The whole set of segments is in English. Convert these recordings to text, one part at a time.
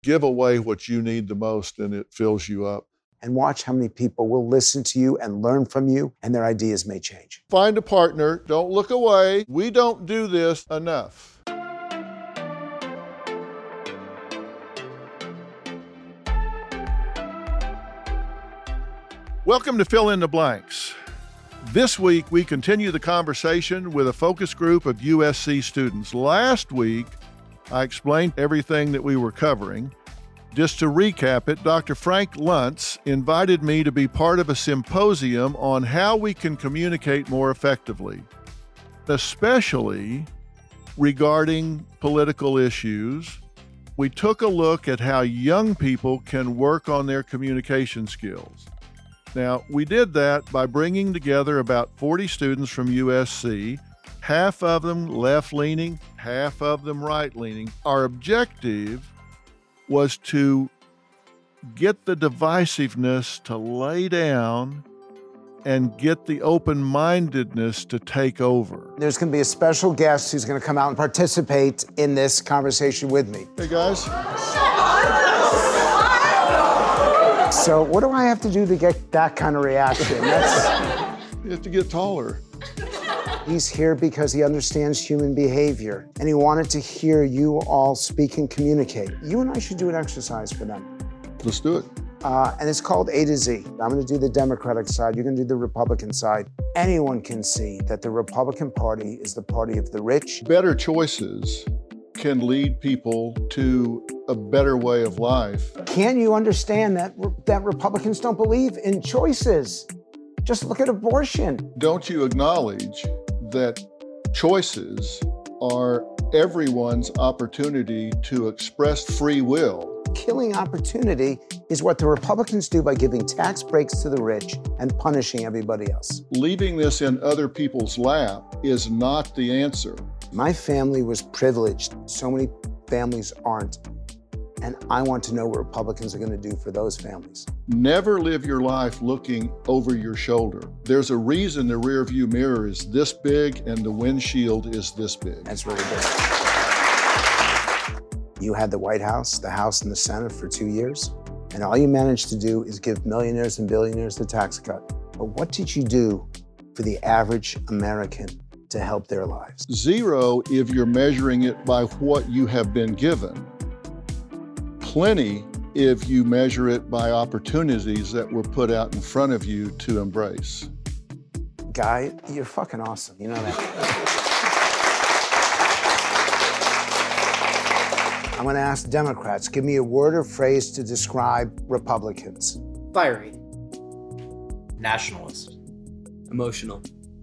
Give away what you need the most and it fills you up. And watch how many people will listen to you and learn from you, and their ideas may change. Find a partner. Don't look away. We don't do this enough. Welcome to Fill in the Blanks. This week, we continue the conversation with a focus group of USC students. Last week, I explained everything that we were covering. Just to recap it, Dr. Frank Luntz invited me to be part of a symposium on how we can communicate more effectively, especially regarding political issues. We took a look at how young people can work on their communication skills. Now, we did that by bringing together about 40 students from USC, half of them left-leaning, half of them right-leaning. Our objective was to get the divisiveness to lay down and get the open-mindedness to take over. There's going to be a special guest who's going to come out and participate in this conversation with me. Hey, guys. So what do I have to do to get that kind of reaction? You have to get taller. He's here because he understands human behavior, and he wanted to hear you all speak and communicate. You and I should do an exercise for them. Let's do it. And it's called A to Z. I'm going to do the Democratic side. You're going to do the Republican side. Anyone can see that the Republican Party is the party of the rich. Better choices can lead people to a better way of life. Can't you understand that Republicans don't believe in choices? Just look at abortion. Don't you acknowledge that choices are everyone's opportunity to express free will? Killing opportunity is what the Republicans do by giving tax breaks to the rich and punishing everybody else. Leaving this in other people's lap is not the answer. My family was privileged. So many families aren't. And I want to know what Republicans are going to do for those families. Never live your life looking over your shoulder. There's a reason the rearview mirror is this big and the windshield is this big. That's really big. You had the White House, the House, and the Senate for 2 years, and all you managed to do is give millionaires and billionaires the tax cut. But what did you do for the average American to help their lives? Zero if you're measuring it by what you have been given. Plenty if you measure it by opportunities that were put out in front of you to embrace. Guy, you're fucking awesome. You know that. I'm going to ask Democrats, give me a word or phrase to describe Republicans. Fiery. Nationalist. Emotional.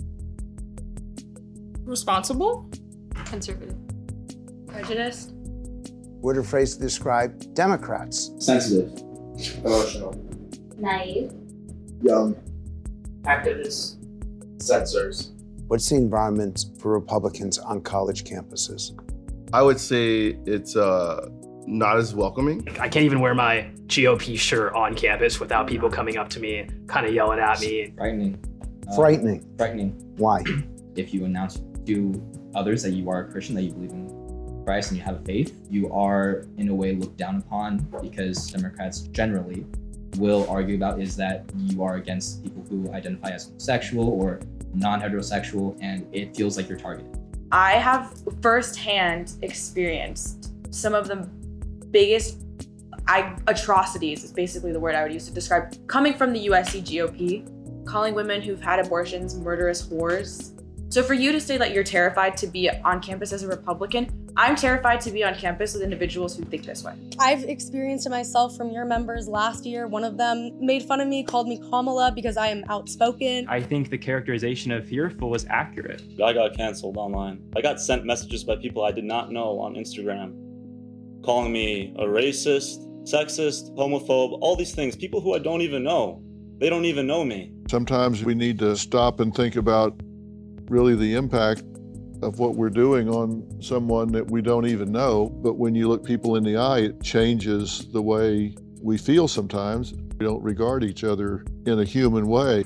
Responsible. Conservative. Prejudiced. Word or phrase to describe Democrats. Sensitive. Emotional. Naive. Young. Activist. Censors. What's the environment for Republicans on college campuses? I would say it's not as welcoming. I can't even wear my GOP shirt on campus without people coming up to me, kind of yelling at me. Frightening. Frightening. Why? If you announce to others that you are a Christian, that you believe in Christ and you have a faith, you are in a way looked down upon, because Democrats generally will argue about is that you are against people who identify as homosexual or non-heterosexual, and it feels like you're targeted. I have firsthand experienced some of the biggest atrocities, is basically the word I would use to describe, coming from the USC GOP, calling women who've had abortions murderous whores. So for you to say that you're terrified to be on campus as a Republican, I'm terrified to be on campus with individuals who think this way. I've experienced it myself from your members last year. One of them made fun of me, called me Kamala because I am outspoken. I think the characterization of fearful was accurate. I got canceled online. I got sent messages by people I did not know on Instagram, calling me a racist, sexist, homophobe, all these things. People who I don't even know. They don't even know me. Sometimes we need to stop and think about really the impact of what we're doing on someone that we don't even know. But when you look people in the eye, it changes the way we feel sometimes. We don't regard each other in a human way.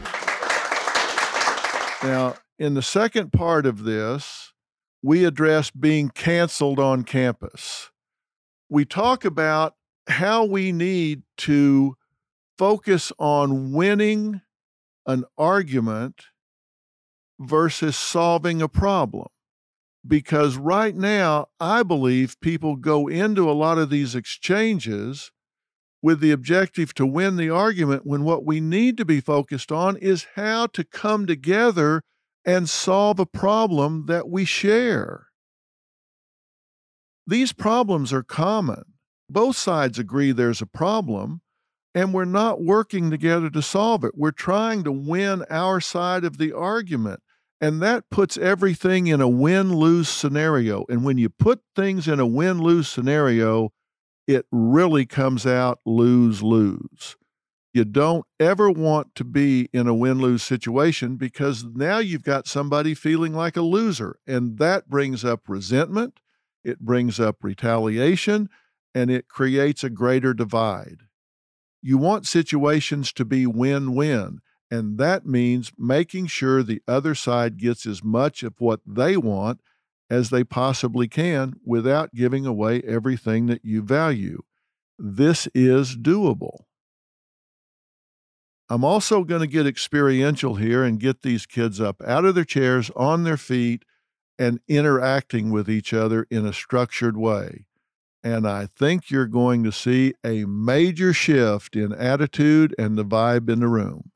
Now, in the second part of this, we address being canceled on campus. we talk about how we need to focus on winning an argument versus solving a problem. Because right now, I believe people go into a lot of these exchanges with the objective to win the argument, when what we need to be focused on is how to come together and solve a problem that we share. These problems are common. Both sides agree there's a problem, and we're not working together to solve it. We're trying to win our side of the argument, and that puts everything in a win-lose scenario. And when you put things in a win-lose scenario, it really comes out lose-lose. You don't ever want to be in a win-lose situation, because now you've got somebody feeling like a loser, and that brings up resentment, it brings up retaliation, and it creates a greater divide. You want situations to be win-win, and that means making sure the other side gets as much of what they want as they possibly can without giving away everything that you value. This is doable. I'm also going to get experiential here and get these kids up out of their chairs, on their feet, and interacting with each other in a structured way. And I think you're going to see a major shift in attitude and the vibe in the room.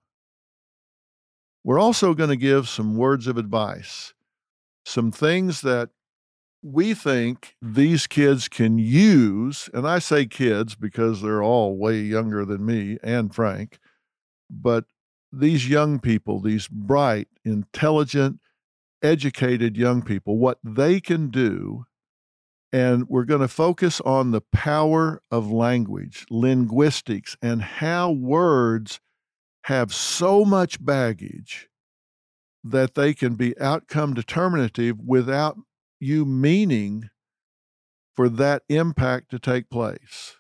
We're also going to give some words of advice, some things that we think these kids can use. And I say kids because they're all way younger than me and Frank. But these young people, these bright, intelligent, educated young people, what they can do. And we're going to focus on the power of language, linguistics, and how words have so much baggage that they can be outcome determinative without you meaning for that impact to take place.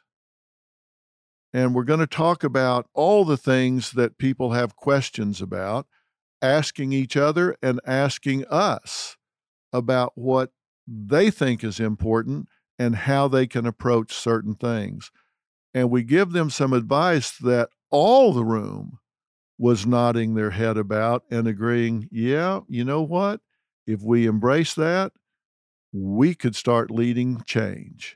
And we're going to talk about all the things that people have questions about, asking each other and asking us about what they think is important and how they can approach certain things. And we give them some advice that all the room was nodding their head about and agreeing, yeah, you know what? If we embrace that, we could start leading change.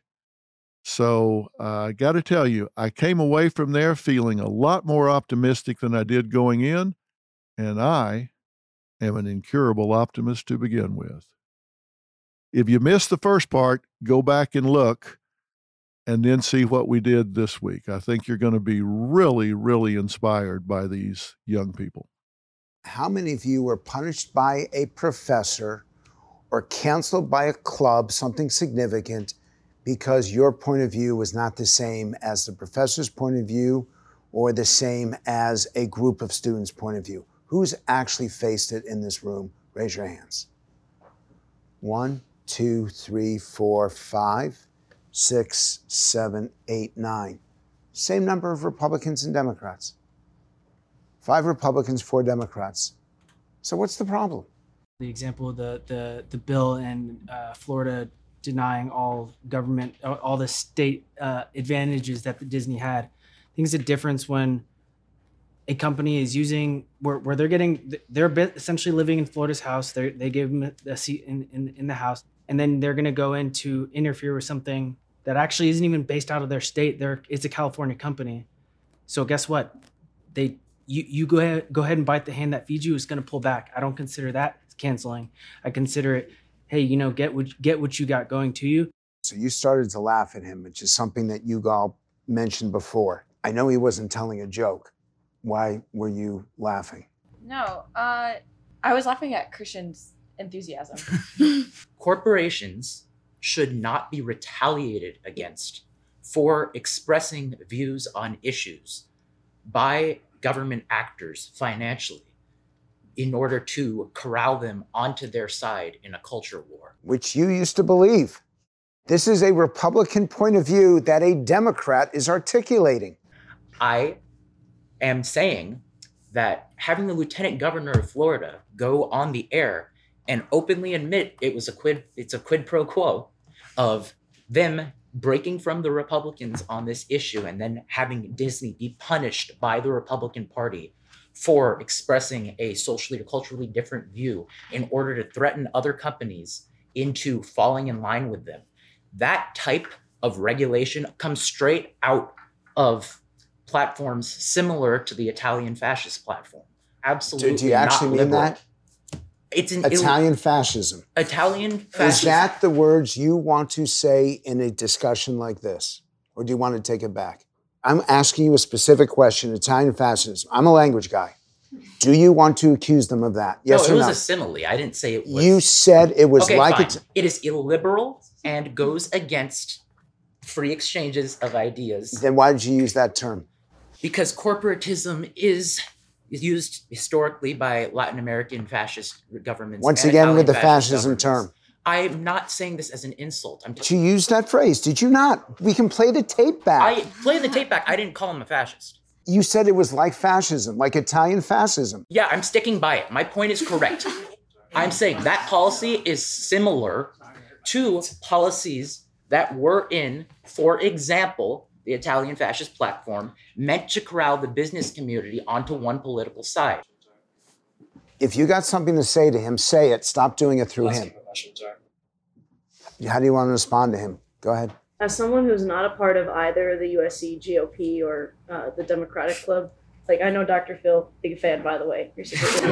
So I got to tell you, I came away from there feeling a lot more optimistic than I did going in, and I am an incurable optimist to begin with. If you missed the first part, go back and look and then see what we did this week. I think you're going to be really, really inspired by these young people. How many of you were punished by a professor or canceled by a club, something significant, because your point of view was not the same as the professor's point of view or the same as a group of students' point of view? Who's actually faced it in this room? Raise your hands. 1, 2, 3, 4, 5, 6, 7, 8, 9. Same number of Republicans and Democrats. 5 Republicans, 4 Democrats. So what's the problem? The example of the bill in Florida denying all government, all the state advantages that the Disney had. I think it's a difference when a company is using where they're essentially living in Florida's house. They gave them a seat in the house, and then they're going to go in to interfere with something that actually isn't even based out of their state. It's a California company. So guess what? You go ahead and bite the hand that feeds you. Is going to pull back. I don't consider that canceling. I consider it, hey, get what you got going to you. So you started to laugh at him, which is something that Yugal mentioned before. I know he wasn't telling a joke. Why were you laughing? No, I was laughing at Christian's enthusiasm. Corporations should not be retaliated against for expressing views on issues by government actors financially in order to corral them onto their side in a culture war. Which you used to believe. This is a Republican point of view that a Democrat is articulating. I am saying that having the lieutenant governor of Florida go on the air and openly admit it's a quid pro quo of them breaking from the Republicans on this issue and then having Disney be punished by the Republican Party for expressing a socially or culturally different view in order to threaten other companies into falling in line with them. That type of regulation comes straight out of platforms similar to the Italian fascist platform. Absolutely. Do you actually mean that? It's an Italian fascism. Italian fascism. Is that the words you want to say in a discussion like this? Or do you want to take it back? I'm asking you a specific question, Italian fascism. I'm a language guy. Do you want to accuse them of that? Yes no, or it was no? a simile. I didn't say it was. You said it was okay, like fine. it. It is illiberal and goes against free exchanges of ideas. Then why did you use that term? Because corporatism is used historically by Latin American fascist governments. Once and again, Italian with the fascist fascism term. I'm not saying this as an insult. I'm just, You used that phrase, did you not? We can play the tape back. I play the tape back. I didn't call him a fascist. You said it was like fascism, like Italian fascism. Yeah, I'm sticking by it. My point is correct. I'm saying that policy is similar to policies that were in, for example, the Italian fascist platform, meant to corral the business community onto one political side. If you got something to say to him, say it. Stop doing it through him. How do you want to respond to him? Go ahead. As someone who's not a part of either the USC GOP or the Democratic Club, like I know Dr. Phil, big fan, by the way. You're super good.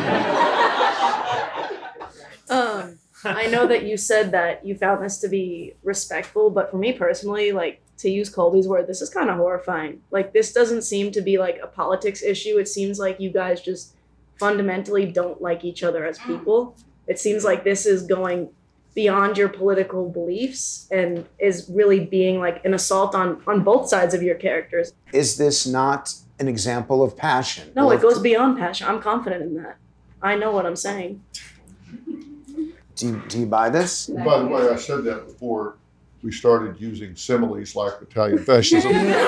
I know that you said that you found this to be respectful, but for me personally, like to use Colby's word, this is kind of horrifying. Like this doesn't seem to be like a politics issue. It seems like you guys just fundamentally don't like each other as people. It seems like this is going beyond your political beliefs and is really being like an assault on both sides of your characters. Is this not an example of passion? No, it goes beyond passion. I'm confident in that. I know what I'm saying. Do you buy this? By the way, I said that before we started using similes like Italian fascism.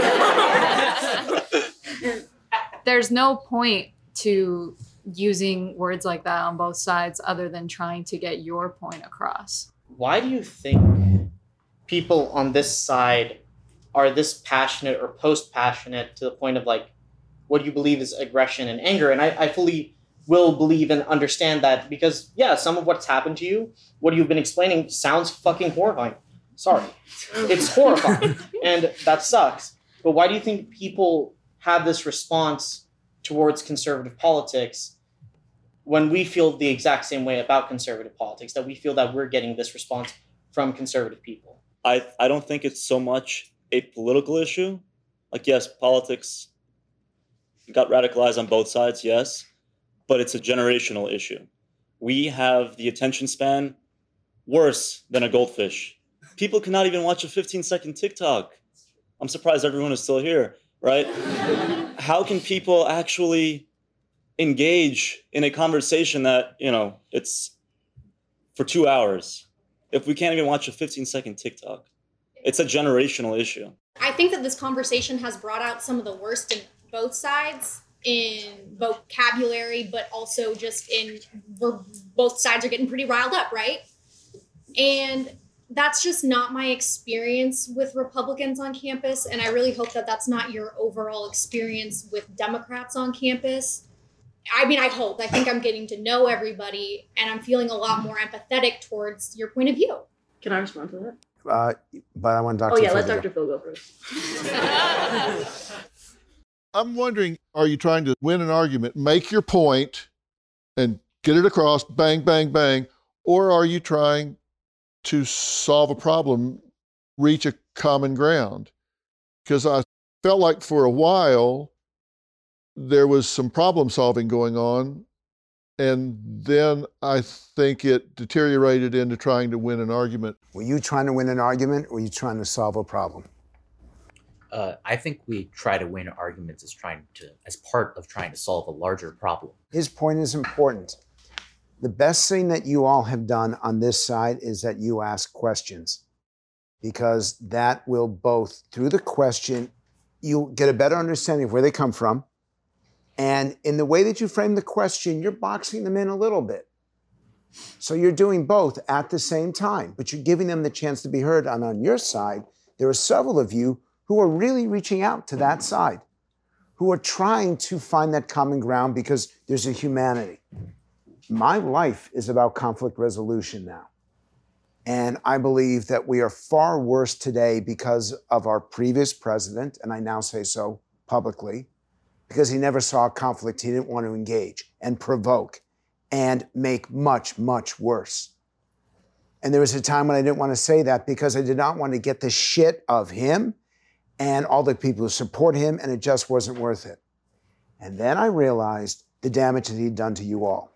There's no point to using words like that on both sides other than trying to get your point across. Why do you think people on this side are this passionate or post-passionate to the point of like what you believe is aggression and anger? And I fully will believe and understand that because, yeah, some of what's happened to you, what you've been explaining sounds fucking horrifying. Sorry. It's horrifying. And that sucks. But why do you think people have this response towards conservative politics when we feel the exact same way about conservative politics, that we feel that we're getting this response from conservative people? I don't think it's so much a political issue. Like, yes, politics got radicalized on both sides, yes, but it's a generational issue. We have the attention span worse than a goldfish. People cannot even watch a 15-second TikTok. I'm surprised everyone is still here, right? How can people actually engage in a conversation that, it's for 2 hours if we can't even watch a 15-second TikTok? It's a generational issue. I think that this conversation has brought out some of the worst in both sides in vocabulary, but also just both sides are getting pretty riled up, right? And that's just not my experience with Republicans on campus. And I really hope that that's not your overall experience with Democrats on campus. I mean, I think I'm getting to know everybody and I'm feeling a lot more empathetic towards your point of view. Can I respond to that? But I want Dr. Oh, yeah, Phil let to Dr. Phil go first. I'm wondering, are you trying to win an argument, make your point, and get it across, bang, bang, bang, or are you trying to solve a problem, reach a common ground? Because I felt like for a while there was some problem solving going on, and then I think it deteriorated into trying to win an argument. Were you trying to win an argument, or were you trying to solve a problem? I think we try to win arguments as part of trying to solve a larger problem. His point is important. The best thing that you all have done on this side is that you ask questions, because that will both, through the question, you'll get a better understanding of where they come from. And in the way that you frame the question, you're boxing them in a little bit. So you're doing both at the same time, but you're giving them the chance to be heard. And on your side, there are several of you who are really reaching out to that side, who are trying to find that common ground because there's a humanity. My life is about conflict resolution now. And I believe that we are far worse today because of our previous president, and I now say so publicly, because he never saw conflict he didn't want to engage and provoke and make much, much worse. And there was a time when I didn't want to say that because I did not want to get the shit of him and all the people who support him, and it just wasn't worth it. And then I realized the damage that he'd done to you all.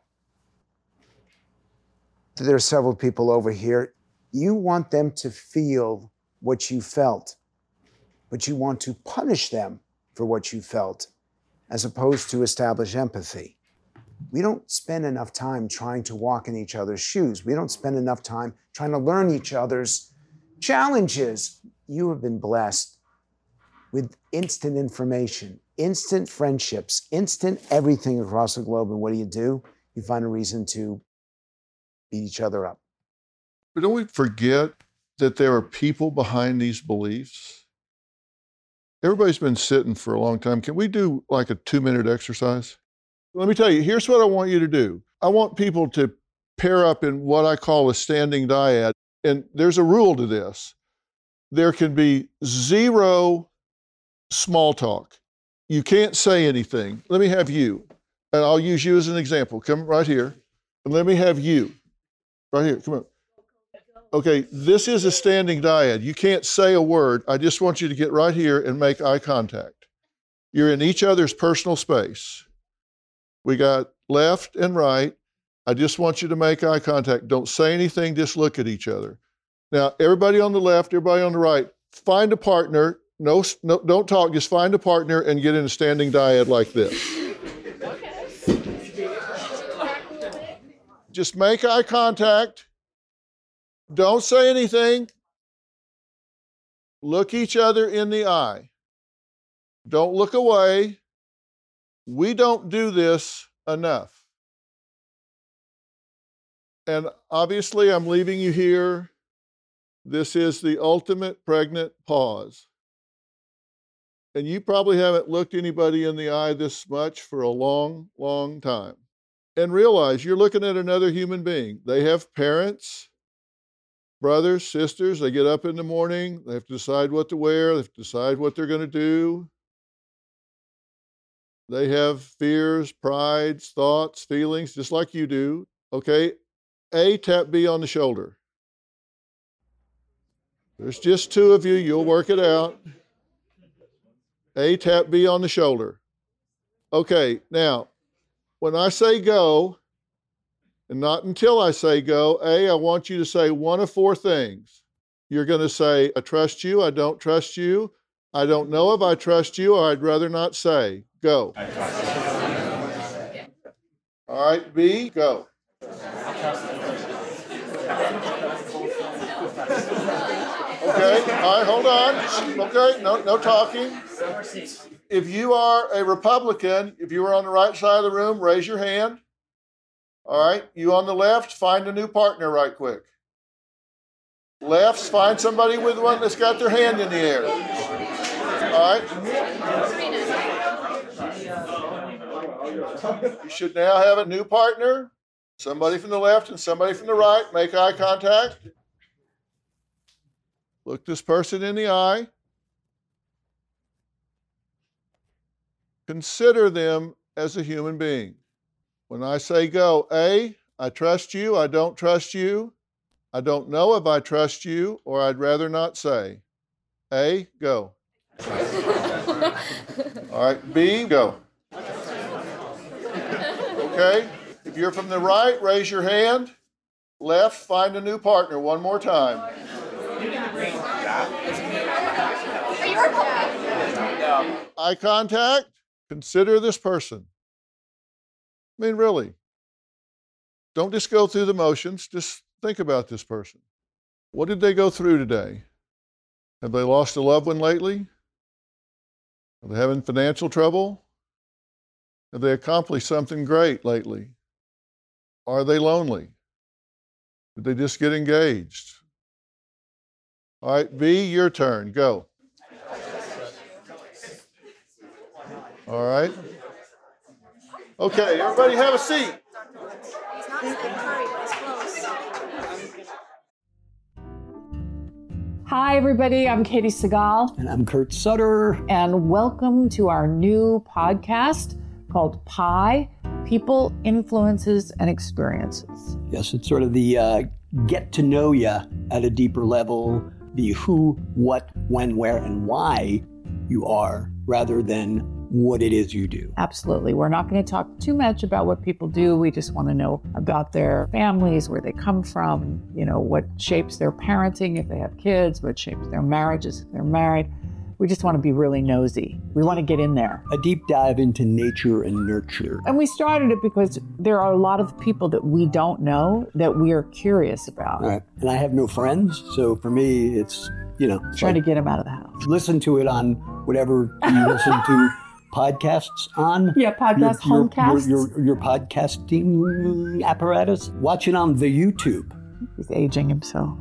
There are several people over here. You want them to feel what you felt, but you want to punish them for what you felt, as opposed to establish empathy. We don't spend enough time trying to walk in each other's shoes. We don't spend enough time trying to learn each other's challenges. You have been blessed with instant information, instant friendships, instant everything across the globe. And what do? You find a reason to beat each other up. But don't we forget that there are people behind these beliefs? Everybody's been sitting for a long time. Can we do like a 2-minute exercise? Let me tell you, here's what I want you to do. I want people to pair up in what I call a standing dyad. And there's a rule to this. There can be 0 small talk. You can't say anything. Let me have you. And I'll use you as an example. Come right here. And let me have you. Right here. Come on. Okay, this is a standing dyad. You can't say a word. I just want you to get right here and make eye contact. You're in each other's personal space. We got left and right. I just want you to make eye contact. Don't say anything, just look at each other. Now, everybody on the left, everybody on the right, find a partner. No, don't talk, just find a partner and get in a standing dyad like this. Just make eye contact. Don't say anything. Look each other in the eye. Don't look away. We don't do this enough. And obviously, I'm leaving you here. This is the ultimate pregnant pause. And you probably haven't looked anybody in the eye this much for a long, long time. And realize you're looking at another human being. They have parents, brothers, sisters. They get up in the morning. They have to decide what to wear. They have to decide what they're going to do. They have fears, prides, thoughts, feelings, just like you do. Okay, A, tap B on the shoulder. There's just 2 of you. You'll work it out. A, tap B on the shoulder. Okay, now, when I say go, and not until I say go, A, I want you to say one of 4 things. You're going to say, I trust you, I don't trust you, I don't know if I trust you, or I'd rather not say. Go. All right, B, go. Okay, all right, hold on. Okay, no talking. If you are a Republican, if you are on the right side of the room, raise your hand. All right, you on the left, find a new partner right quick. Lefts, find somebody with one that's got their hand in the air. All right. You should now have a new partner. Somebody from the left and somebody from the right. Make eye contact. Look this person in the eye. Consider them as a human being. When I say go, A, I trust you, I don't trust you, I don't know if I trust you, or I'd rather not say. A, go. All right, B, go. Okay, if you're from the right, raise your hand. Left, find a new partner one more time. Eye contact, consider this person. I mean, really. Don't just go through the motions, just think about this person. What did they go through today? Have they lost a loved one lately? Are they having financial trouble? Have they accomplished something great lately? Are they lonely? Did they just get engaged? All right, B, your turn. Go. All right. Okay, everybody have a seat. It's not Steph Curry, but it's close. Hi, everybody. I'm Katie Segal. And I'm Kurt Sutter. And welcome to our new podcast called PI, People, Influences, and Experiences. Yes, it's sort of the get to know you at a deeper level, the who, what, when, where, and why you are, rather than what it is you do. Absolutely. We're not going to talk too much about what people do. We just want to know about their families, where they come from, what shapes their parenting if they have kids, what shapes their marriages if they're married. We just want to be really nosy. We want to get in there. A deep dive into nature and nurture. And we started it because there are a lot of people that we don't know that we are curious about. Right. And I have no friends, so for me, it's, trying to get them out of the house. Listen to it on whatever you listen to podcasts on. Yeah, podcast, homecasts. Your podcasting apparatus. Watch it on the YouTube. He's aging himself.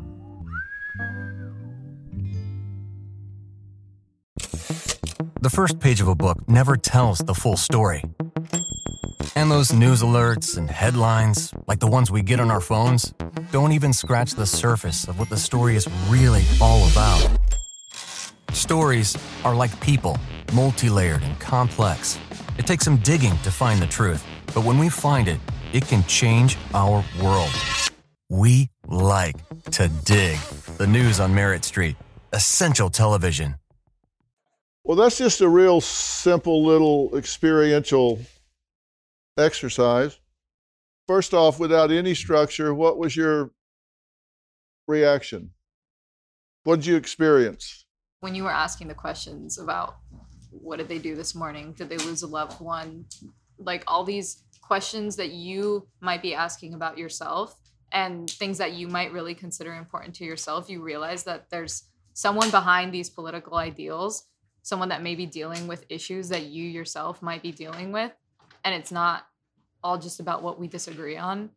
The first page of a book never tells the full story. And those news alerts and headlines, like the ones we get on our phones, don't even scratch the surface of what the story is really all about. Stories are like people, multi-layered and complex. It takes some digging to find the truth, but when we find it, it can change our world. We like to dig. The news on Merritt Street. Essential television. Well, that's just a real simple little experiential exercise. First off, without any structure, what was your reaction? What did you experience? When you were asking the questions about what did they do this morning, did they lose a loved one, like all these questions that you might be asking about yourself and things that you might really consider important to yourself, you realize that there's someone behind these political ideals, someone that may be dealing with issues that you yourself might be dealing with, and it's not all just about what we disagree on.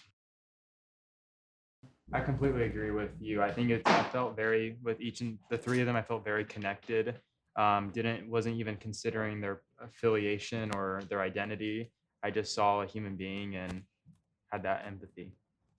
I completely agree with you. I think I felt with each and the three of them, I felt very connected. Wasn't even considering their affiliation or their identity. I just saw a human being and had that empathy.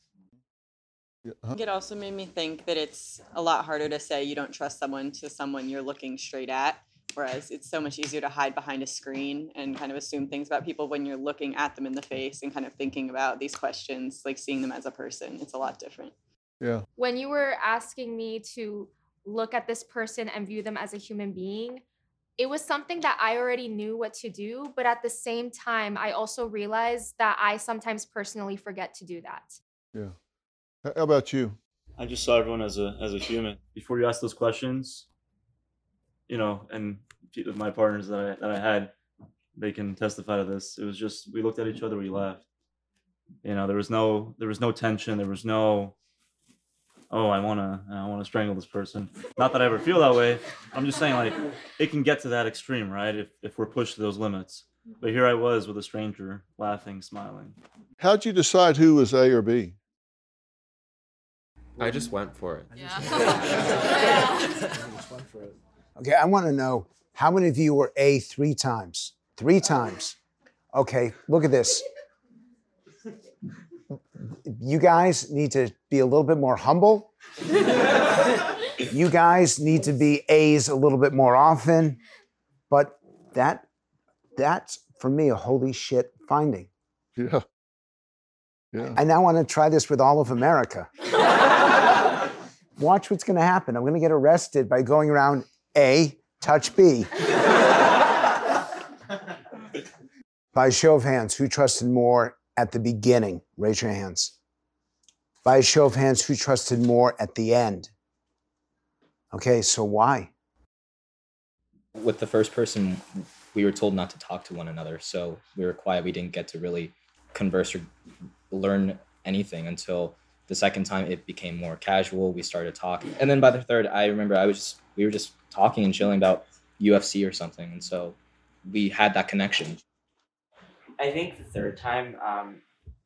It also made me think that it's a lot harder to say you don't trust someone to someone you're looking straight at, whereas it's so much easier to hide behind a screen and kind of assume things about people when you're looking at them in the face and kind of thinking about these questions, like seeing them as a person. It's a lot different. Yeah. When you were asking me to look at this person and view them as a human being, it was something that I already knew what to do, but at the same time, I also realized that I sometimes personally forget to do that. Yeah. How about you? I just saw everyone as a human. Before you ask those questions, and my partners that I had, they can testify to this. It was just, we looked at each other, we laughed. There was no tension. There was no, oh, I wanna strangle this person. Not that I ever feel that way. I'm just saying, like, it can get to that extreme, right? If we're pushed to those limits. But here I was with a stranger, laughing, smiling. How'd you decide who was A or B? I just went for it. Okay, I want to know how many of you were A 3 times? 3 times. Okay, look at this. You guys need to be a little bit more humble. You guys need to be A's a little bit more often. But that's for me a holy shit finding. Yeah. Yeah. I now want to try this with all of America. Watch what's going to happen. I'm going to get arrested by going around A, touch B. By a show of hands, who trusted more at the beginning? Raise your hands. By a show of hands, who trusted more at the end? Okay, so why? With the first person, we were told not to talk to one another, so we were quiet. We didn't get to really converse or learn anything until the second time it became more casual. We started talking. And then by the third, I remember we were just talking and chilling about UFC or something. And so we had that connection. I think the third time,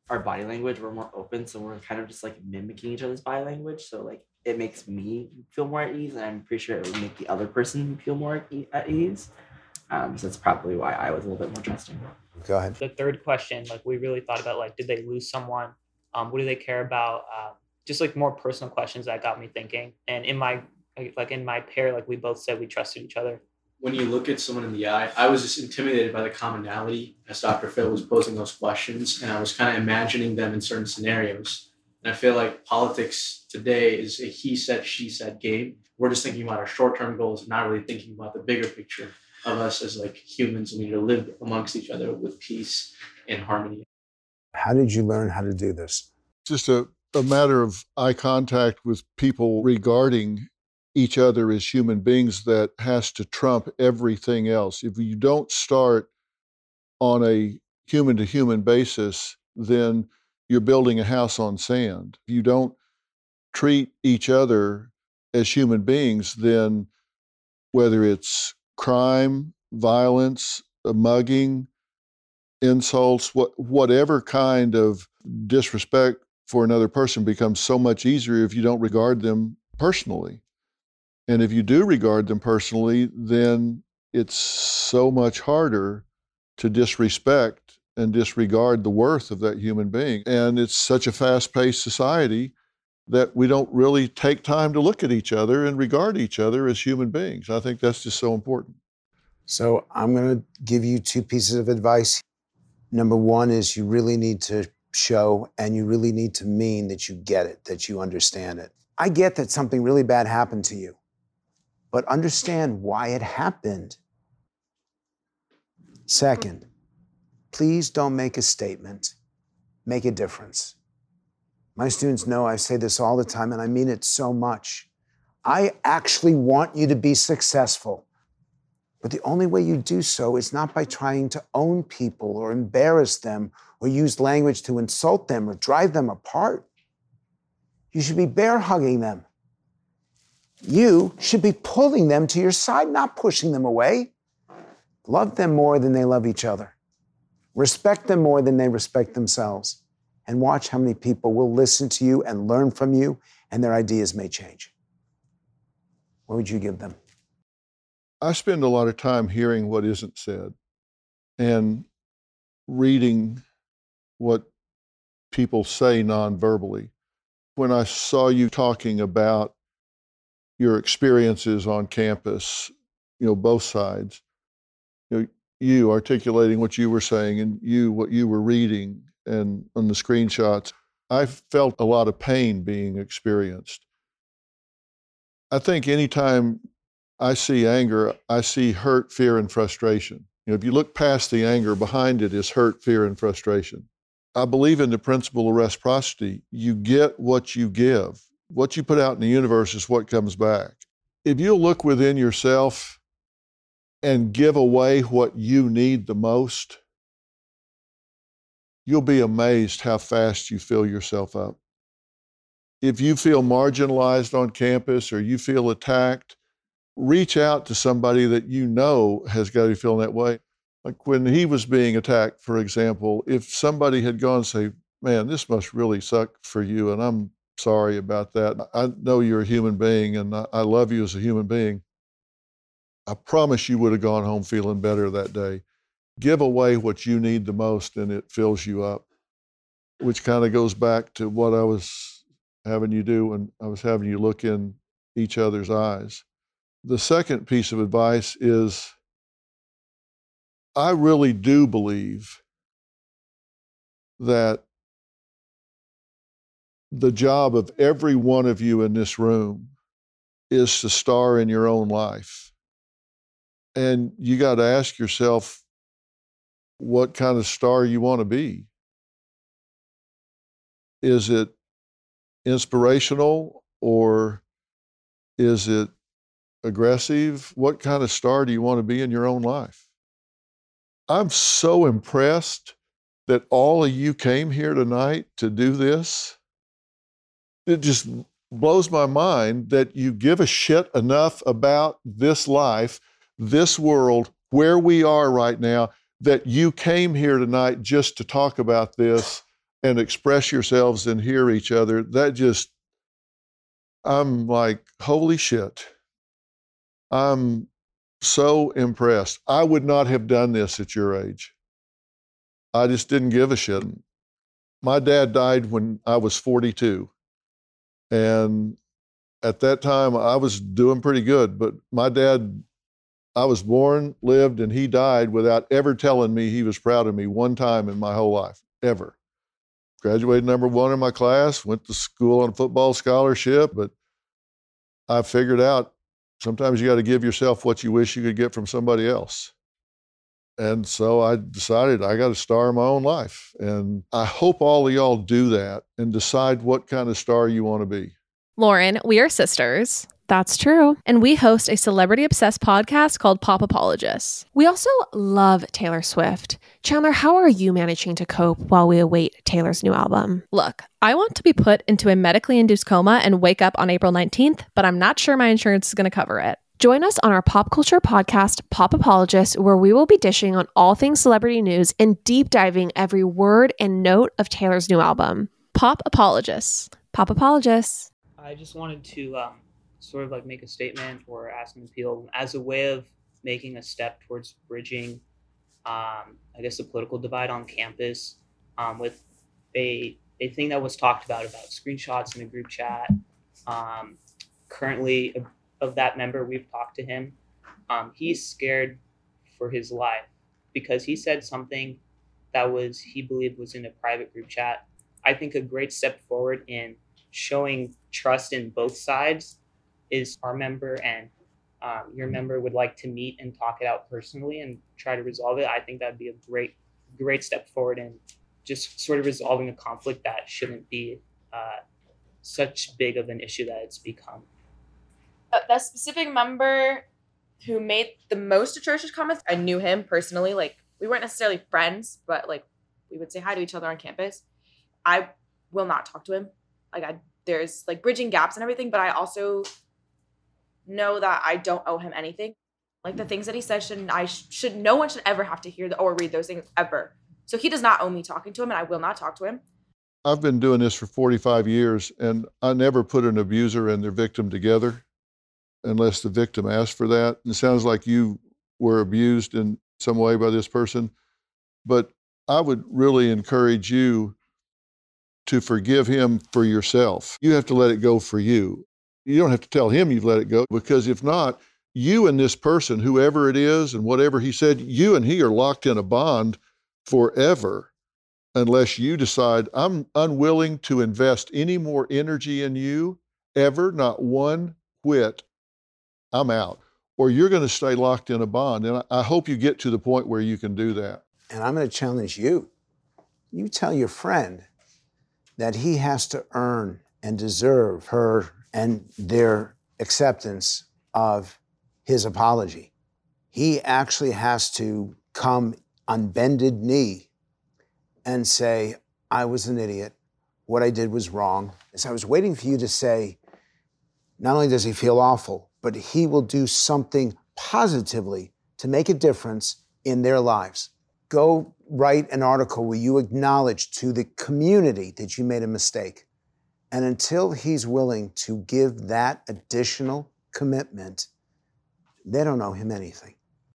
our body language, we're more open, so we're kind of just like mimicking each other's body language. So like it makes me feel more at ease, and I'm pretty sure it would make the other person feel more at ease. So that's probably why I was a little bit more trusting. Go ahead. The third question, like we really thought about, like, did they lose someone? What do they care about? Just like more personal questions that got me thinking. And in my pair, like we both said we trusted each other. When you look at someone in the eye, I was just intimidated by the commonality as Dr. Phil was posing those questions, and I was kind of imagining them in certain scenarios. And I feel like politics today is a he said, she said game. We're just thinking about our short-term goals, not really thinking about the bigger picture of us as like humans. We need to live amongst each other with peace and harmony. How did you learn how to do this? Just a matter of eye contact with people regarding each other as human beings that has to trump everything else. If you don't start on a human-to-human basis, then you're building a house on sand. If you don't treat each other as human beings, then whether it's crime, violence, mugging, insults, whatever kind of disrespect for another person becomes so much easier if you don't regard them personally. And if you do regard them personally, then it's so much harder to disrespect and disregard the worth of that human being. And it's such a fast-paced society that we don't really take time to look at each other and regard each other as human beings. I think that's just so important. So I'm going to give you two pieces of advice. Number one is you really need to show and you really need to mean that you get it, that you understand it. I get that something really bad happened to you, but understand why it happened. Second, please don't make a statement, make a difference. My students know I say this all the time, and I mean it so much. I actually want you to be successful. But the only way you do so is not by trying to own people or embarrass them or use language to insult them or drive them apart. You should be bear hugging them. You should be pulling them to your side, not pushing them away. Love them more than they love each other. Respect them more than they respect themselves. And watch how many people will listen to you and learn from you, and their ideas may change. What would you give them? I spend a lot of time hearing what isn't said and reading what people say non-verbally. When I saw you talking about your experiences on campus, both sides, you articulating what you were saying and what you were reading and on the screenshots, I felt a lot of pain being experienced. I think anytime I see anger, I see hurt, fear, and frustration. If you look past the anger, behind it is hurt, fear, and frustration. I believe in the principle of reciprocity. You get what you give. What you put out in the universe is what comes back. If you look within yourself and give away what you need the most, you'll be amazed how fast you fill yourself up. If you feel marginalized on campus or you feel attacked, reach out to somebody that you know has got to be feeling that way. Like when he was being attacked, for example, if somebody had gone and say, man, this must really suck for you, and I'm sorry about that. I know you're a human being, and I love you as a human being. I promise you would have gone home feeling better that day. Give away what you need the most, and it fills you up, which kind of goes back to what I was having you do when I was having you look in each other's eyes. The second piece of advice is I really do believe that the job of every one of you in this room is to star in your own life. And you got to ask yourself what kind of star you want to be. Is it inspirational or is it aggressive? What kind of star do you want to be in your own life? I'm so impressed that all of you came here tonight to do this. It just blows my mind that you give a shit enough about this life, this world, where we are right now, that you came here tonight just to talk about this. and express yourselves and hear each other, I'm like, holy shit. I'm so impressed. I would not have done this at your age. I just didn't give a shit. My dad died when I was 42. And at that time, I was doing pretty good. But my dad, I was born, lived, and he died without ever telling me he was proud of me one time in my whole life, ever. Graduated #1 in my class, went to school on a football scholarship, but I figured out sometimes you got to give yourself what you wish you could get from somebody else. And so I decided I got to star my own life. And I hope all of y'all do that and decide what kind of star you want to be. Lauren, we are sisters. That's true. And we host a celebrity-obsessed podcast called Pop Apologists. We also love Taylor Swift. Chandler, how are you managing to cope while we await Taylor's new album? Look, I want to be put into a medically induced coma and wake up on April 19th, but I'm not sure my insurance is going to cover it. Join us on our pop culture podcast, Pop Apologists, where we will be dishing on all things celebrity news and deep diving every word and note of Taylor's new album. Pop Apologists. Pop Apologists. I just wanted to sort of like make a statement or ask an appeal as a way of making a step towards bridging, I guess, the political divide on campus with a thing that was talked about screenshots in the group chat. Currently, of that member, we've talked to him. He's scared for his life because he said something that he believed was in a private group chat. I think a great step forward in showing trust in both sides is our member and your member would like to meet and talk it out personally and try to resolve it. I think that'd be a great step forward in just sort of resolving a conflict that shouldn't be such big of an issue that it's become. That specific member who made the most atrocious comments, I knew him personally. Like, we weren't necessarily friends, but like we would say hi to each other on campus. I will not talk to him. There's like bridging gaps and everything, but I also know that I don't owe him anything. Like, the things that he said no one should ever have to hear or read those things ever. So he does not owe me talking to him, and I will not talk to him. I've been doing this for 45 years, and I never put an abuser and their victim together unless the victim asked for that. It sounds like you were abused in some way by this person, but I would really encourage you to forgive him for yourself. You have to let it go for you. You don't have to tell him you've let it go, because if not, you and this person, whoever it is and whatever he said, you and he are locked in a bond forever unless you decide, I'm unwilling to invest any more energy in you ever, not one whit. I'm out. Or you're going to stay locked in a bond. And I hope you get to the point where you can do that. And I'm going to challenge you. You tell your friend that he has to earn and deserve her and their acceptance of his apology. He actually has to come on bended knee and say, I was an idiot. What I did was wrong. So I was waiting for you to say, not only does he feel awful, but he will do something positively to make a difference in their lives. Go write an article where you acknowledge to the community that you made a mistake. And until he's willing to give that additional commitment, they don't owe him anything.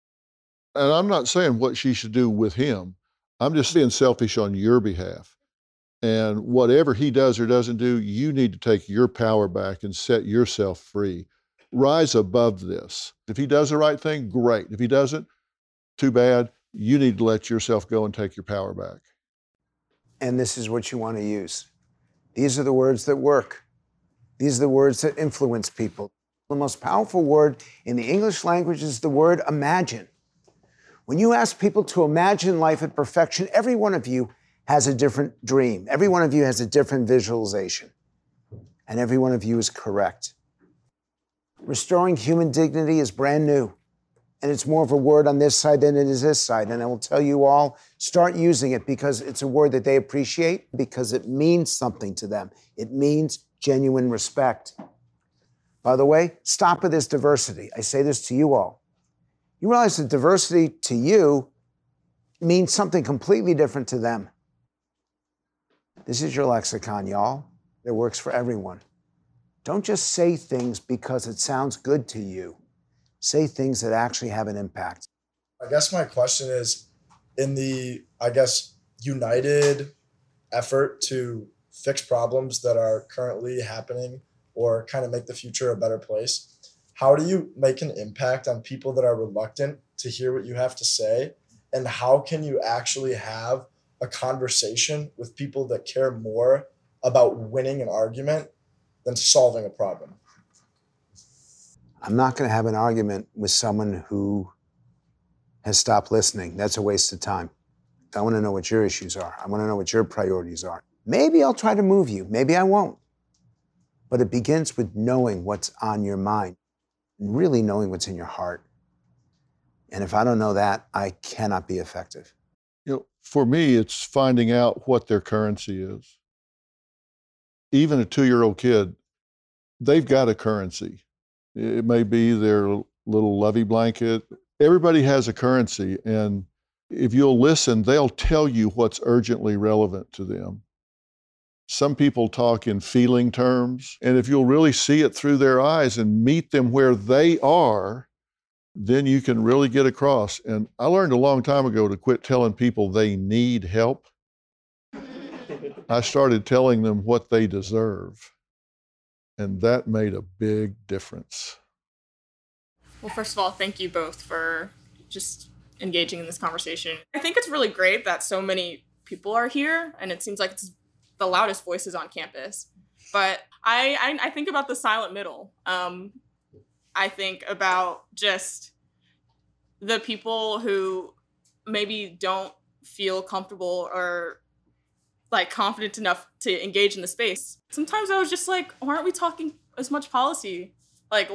And I'm not saying what she should do with him. I'm just being selfish on your behalf. And whatever he does or doesn't do, you need to take your power back and set yourself free. Rise above this. If he does the right thing, great. If he doesn't, too bad. You need to let yourself go and take your power back. And this is what you want to use. These are the words that work. These are the words that influence people. The most powerful word in the English language is the word imagine. When you ask people to imagine life at perfection, every one of you has a different dream. Every one of you has a different visualization. And every one of you is correct. Restoring human dignity is brand new. And it's more of a word on this side than it is this side. And I will tell you all, start using it because it's a word that they appreciate, because it means something to them. It means genuine respect. By the way, stop with this diversity. I say this to you all. You realize that diversity to you means something completely different to them. This is your lexicon, y'all. It works for everyone. Don't just say things because it sounds good to you. Say things that actually have an impact. I guess my question is, in the, united effort to fix problems that are currently happening or kind of make the future a better place, how do you make an impact on people that are reluctant to hear what you have to say? And how can you actually have a conversation with people that care more about winning an argument than solving a problem? I'm not going to have an argument with someone who has stopped listening. That's a waste of time. I want to know what your issues are. I want to know what your priorities are. Maybe I'll try to move you. Maybe I won't. But it begins with knowing what's on your mind, really knowing what's in your heart. And if I don't know that, I cannot be effective. For me, it's finding out what their currency is. Even a 2-year-old kid, they've got a currency. It may be their little lovey blanket. Everybody has a currency, and if you'll listen, they'll tell you what's urgently relevant to them. Some people talk in feeling terms, and if you'll really see it through their eyes and meet them where they are, then you can really get across. And I learned a long time ago to quit telling people they need help. I started telling them what they deserve, and that made a big difference. Well, first of all, thank you both for just engaging in this conversation. I think it's really great that so many people are here, and it seems like it's the loudest voices on campus. But I think about the silent middle. I think about just the people who maybe don't feel comfortable or like confident enough to engage in the space. Sometimes I was just like, why aren't we talking as much policy? Like,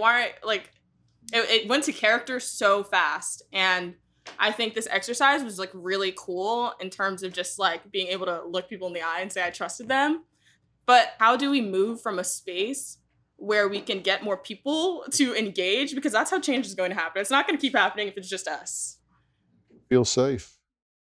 it went to character so fast. And I think this exercise was like really cool in terms of just like being able to look people in the eye and say I trusted them. But how do we move from a space where we can get more people to engage? Because that's how change is going to happen. It's not going to keep happening if it's just us. Feel safe.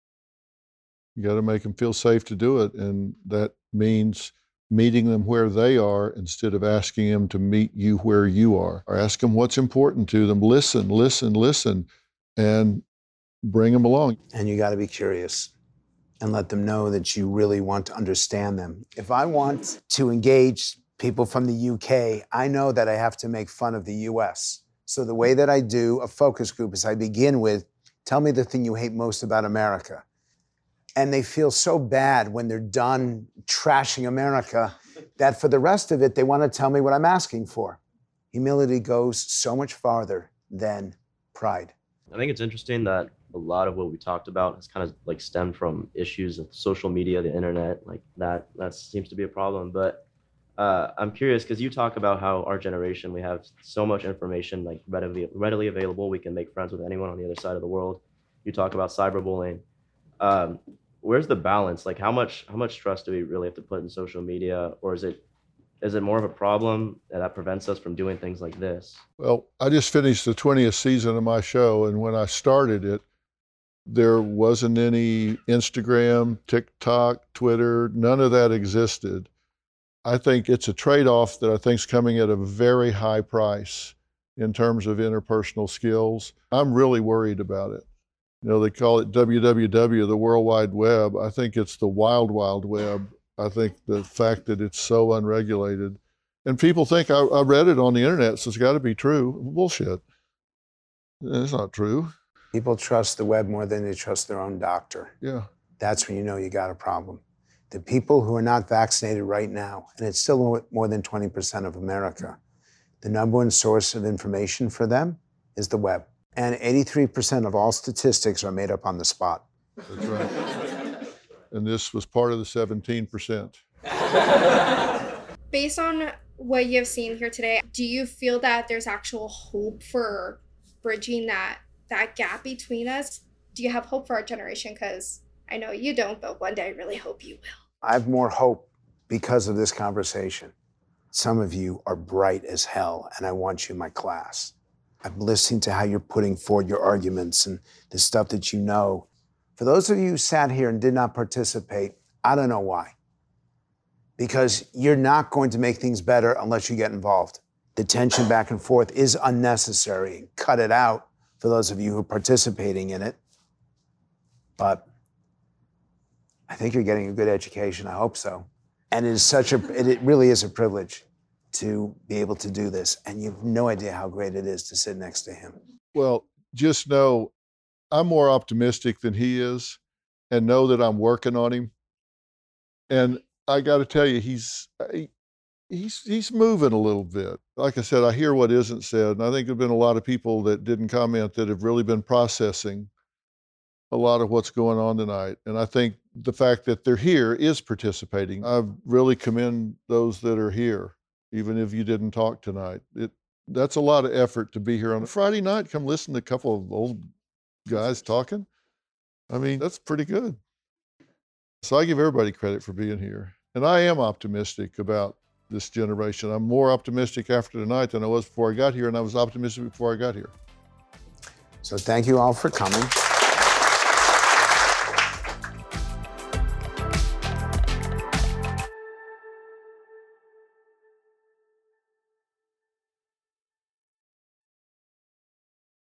You got to make them feel safe to do it. And that means meeting them where they are instead of asking them to meet you where you are. Or ask them what's important to them. Listen, and bring them along. And you got to be curious and let them know that you really want to understand them. If I want to engage people from the UK, I know that I have to make fun of the US. So the way that I do a focus group is I begin with, tell me the thing you hate most about America. And they feel so bad when they're done trashing America that for the rest of it, they want to tell me what I'm asking for. Humility goes so much farther than pride. I think it's interesting that a lot of what we talked about has kind of like stemmed from issues of social media, the internet, like that seems to be a problem. But I'm curious because you talk about how our generation, we have so much information like readily available. We can make friends with anyone on the other side of the world. You talk about cyberbullying. Where's the balance? Like how much trust do we really have to put in social media, or is it more of a problem that prevents us from doing things like this? Well, I just finished the 20th season of my show, and when I started it, there wasn't any Instagram, TikTok, Twitter, none of that existed. I think it's a trade-off that I think is coming at a very high price in terms of interpersonal skills. I'm really worried about it. They call it WWW, the World Wide Web. I think it's the Wild Wild Web. I think the fact that it's so unregulated. And people think I read it on the internet, so it's got to be true. Bullshit. It's not true. People trust the web more than they trust their own doctor. Yeah. That's when you know you got a problem. The people who are not vaccinated right now, and it's still more than 20% of America, the number one source of information for them is the web. And 83% of all statistics are made up on the spot. That's right. And this was part of the 17%. Based on what you've seen here today, do you feel that there's actual hope for bridging that gap between us? Do you have hope for our generation? Because I know you don't, but one day I really hope you will. I have more hope because of this conversation. Some of you are bright as hell, and I want you in my class. I'm listening to how you're putting forward your arguments and the stuff that you know. For those of you who sat here and did not participate, I don't know why. because you're not going to make things better unless you get involved. The tension back and forth is unnecessary. Cut it out for those of you who are participating in it. But I think you're getting a good education. I hope so. And it really is a privilege to be able to do this. And you have no idea how great it is to sit next to him. Well, just know I'm more optimistic than he is, and know that I'm working on him. And I got to tell you, he's moving a little bit. Like I said, I hear what isn't said, and I think there've been a lot of people that didn't comment that have really been processing a lot of what's going on tonight. And I think the fact that they're here is participating. I really commend those that are here, even if you didn't talk tonight. That's a lot of effort to be here on a Friday night. Come listen to a couple of old guys talking. I mean, that's pretty good. So I give everybody credit for being here. And I am optimistic about this generation. I'm more optimistic after tonight than I was before I got here, and I was optimistic before I got here. So thank you all for coming.